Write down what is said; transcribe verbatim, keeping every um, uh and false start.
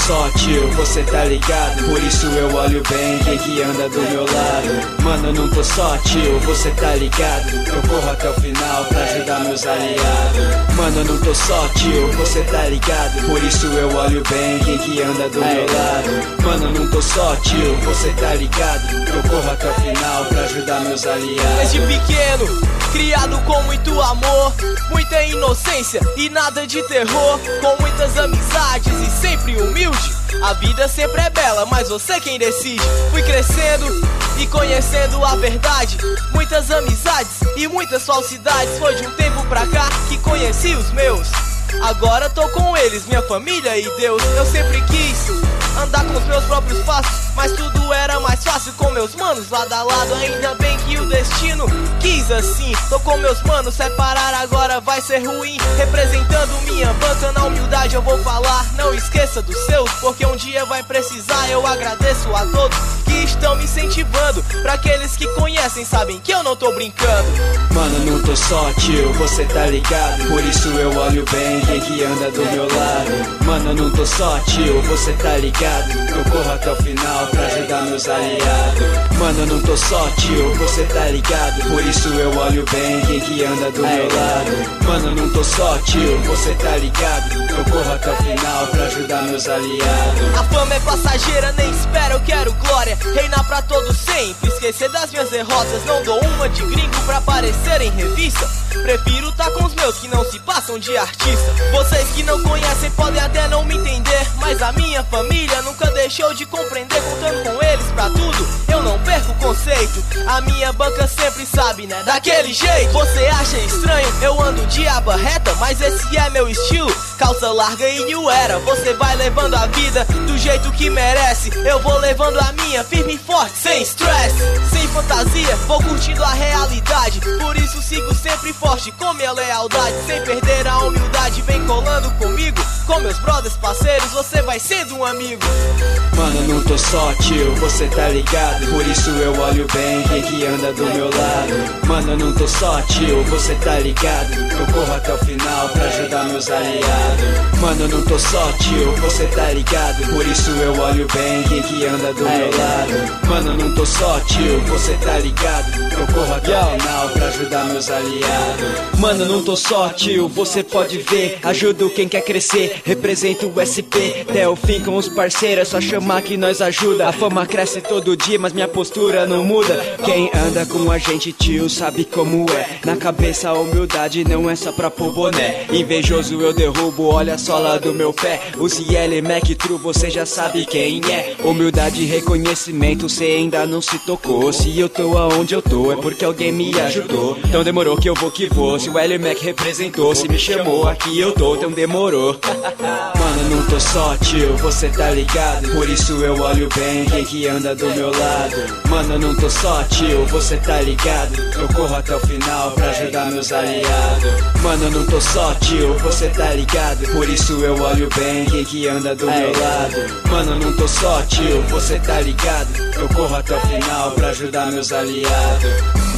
só, tio, você tá ligado? Por isso eu olho bem quem que anda do meu lado. Mano, eu não tô só, tio, você tá ligado? Eu corro até o final pra ajudar meus aliados. Mano, eu não tô só, tio, você tá ligado? Por isso eu olho bem quem que anda do meu lado. Mano, eu não tô só, tio, você tá ligado? Eu corro até o final pra ajudar meus aliados. Desde pequeno, criado com muito amor, muita inocência e nada de terror, com muitas amizades e sempre humilde. A vida sempre é bela, mas você quem decide. Fui crescendo e conhecendo a verdade, muitas amizades e muitas falsidades. Foi de um tempo pra cá que conheci os meus. Agora tô com eles, minha família e Deus. Eu sempre quis andar com os meus próprios passos, mas tudo era mais fácil com meus manos lado a lado. Ainda bem que o destino quis assim. Tô com meus manos, separar agora vai ser ruim. Representando minha banca, na humildade eu vou falar. Não esqueça dos seus, porque um dia vai precisar. Eu agradeço a todos que estão me incentivando. Pra aqueles que conhecem, sabem que eu não tô brincando. Mano, não tô só, tio, você tá ligado? Por isso eu olho bem quem que anda do meu lado. Mano, eu não tô só, tio, você tá ligado? Eu corro até o final pra ajudar meus aliados. Mano, eu não tô só, tio, você tá ligado? Por isso eu olho bem quem que anda do meu lado. Mano, eu não tô só, tio, você tá ligado? Eu corro até o final pra ajudar meus aliados. A fama é passageira, nem espero, eu quero glória. Reinar pra todos sempre, esquecer das minhas derrotas. Não dou uma de gringo pra aparecer em revista. Prefiro tá com os meus que não se passam de artista. Vocês que não conhecem podem até não me entender, mas a minha família nunca deixou de compreender. Contando com eles pra tudo, eu não perco o conceito. A minha banca sempre sabe, né, daquele jeito. Você acha estranho, eu ando de aba reta, mas esse é meu estilo, calça larga e new era. Você vai levando a vida do jeito que merece, eu vou levando a minha firme e forte, sem stress, sem fantasia, vou curtindo a realidade. Por isso sigo sempre forte com minha lealdade, sem perder a humildade. Vem colando comigo, com meus brothers parceiros, você vai sendo um amigo. Mano, eu não tô só, tio, você tá ligado? Por isso eu olho bem quem que anda do meu lado. Mano, eu não tô só, tio, você tá ligado? Eu corro até o final pra ajudar meus aliados. Mano, eu não tô só, tio, você tá ligado? Por isso eu olho bem quem que anda do meu lado. Mano, eu não tô só, tio, você tá ligado? Eu corro até o final pra ajudar meus aliados. Mano, não tô só, tio, você pode ver. Ajudo quem quer crescer, represento o S P até o fim com os parceiros, é só chamar que nós ajuda. A fama cresce todo dia, mas minha postura não muda. Quem anda com a gente, tio, sabe como é. Na cabeça a humildade não é só pra pôr boné. Invejoso eu derrubo, olha a sola do meu pé. O C L, Mac, True, você já sabe quem é. Humildade e reconhecimento, cê ainda não se tocou. Se eu tô aonde eu tô, é porque alguém me ajudou. Então demorou que eu vou que vou. Se o L Mac representou, se me chamou, aqui eu tô, então demorou. Mano, não tô só, tio, você tá ligado? Por isso eu olho bem quem que anda do meu lado. Mano, eu não tô só, tio, você tá ligado? Eu corro até o final pra ajudar meus aliados. Mano, eu não tô só, tio, você tá ligado? Por isso eu olho bem quem que anda do meu lado. Mano, eu não tô só, tio, você tá ligado? Eu corro até o final pra ajudar meus aliados.